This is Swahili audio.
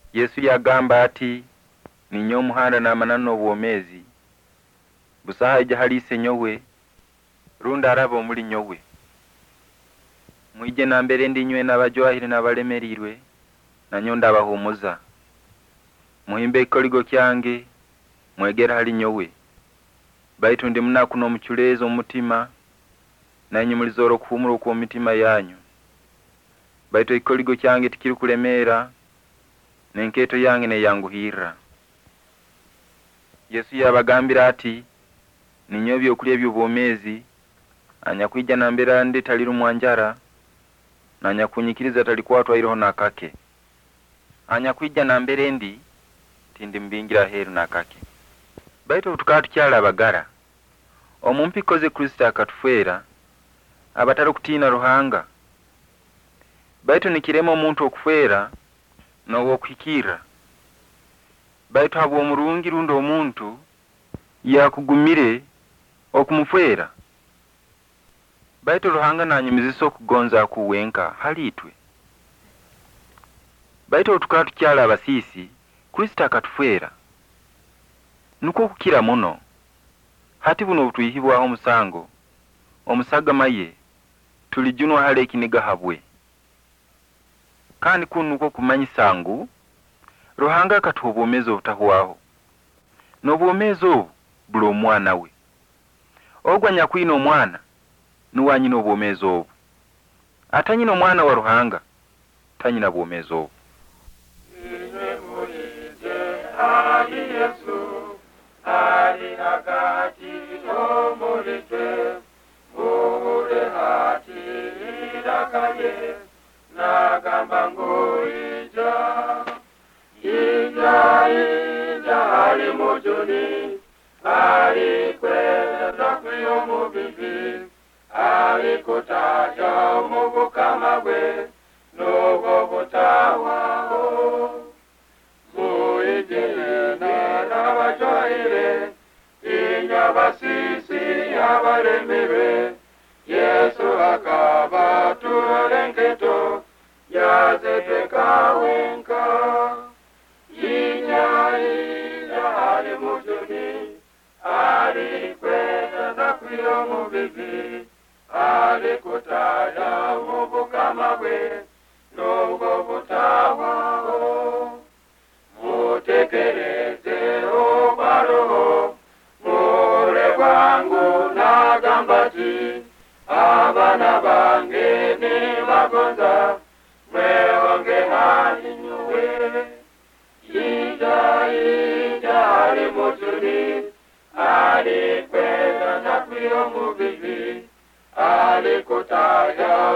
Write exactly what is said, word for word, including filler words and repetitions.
Yesu yagamba ati ninyo muhanda n'amanano obwomezi busaha jahalise nyowe runda arabo muri nyowe mwije nambere ndinywe n'abajwahire n'abalemerirwe nanyo ndabahumuza muhimbe ikoligo kyange mwegera hali nyowe baitu ndi munakuno muchulezo umutima nanyi mulizoro kuhumura ku mitima yanyu baitu ikoligo kyange tikiri kulemera nenketo yange ne yanguhira. Yesu yabagambira ati ninyo byokulya by'ubwomezi anyakwija nambera ndi taliru mwanjara na anyakunyikiriza talikwatwa iroho nakake anyakwija nambere ndi tindi mbingira heru nakake baitu tukatu kyala abagara omumpi koze Kristo akatufera abataro kutina ruhanga baitu nikiremo omuntu okufera no wokwikira baitu abo omurungi rundo omuntu yakugumire okumufera baitu ruhanga nanyumiziso okugonza kuwenka halitwe baitu tukatu kyala abasisi Kristo akatufera nuko kukira muno hati buno butuyihibwaho omusango omusaga maye tulijunwa hale kiniga habwe kandi kunuko kumanyisangu ruhanga katubomezo butahuwaho n'obwomezo bulo mwana we ogwa nyakwino omwana nuwanyi n'obwomezo obu atanyina omwana wa ruhanga tanyina bwomezo obu. Ali Yesu, ali nakati omulite, mure hati idakaye, nagamba ngoija, ija ija ali mujuni, ali kwenda kuyo mubibi, ali kutaja umubukama gwe, nogo butawao. Basisi abaremere Yesu akaba turengeto yazeteka wenka inya inya ali mujuni ali kwenda na kuyo mubibi ali kutaya mubukama bwe nogo butawao mutekereze obaro wangu nagambati abana bange ni bagonza mwehonge hali nyuwe ija ija ali mutuni ali kwenda na kuyo mubibi ali kutaya